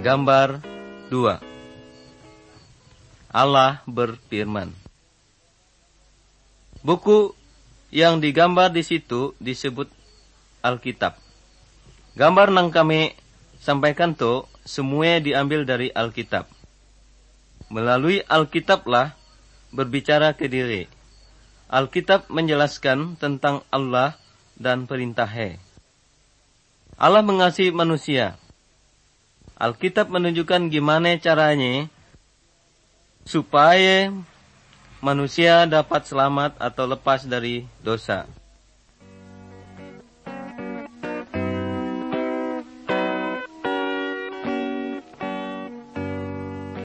Gambar 2. Allah berfirman. Buku yang digambar di situ disebut Alkitab. Gambar nang kami sampaikan to semua diambil dari Alkitab. Melalui Alkitablah berbicara ke diri. Alkitab menjelaskan tentang Allah dan perintahnya. Allah mengasihi manusia. Alkitab menunjukkan gimana caranya supaya manusia dapat selamat atau lepas dari dosa.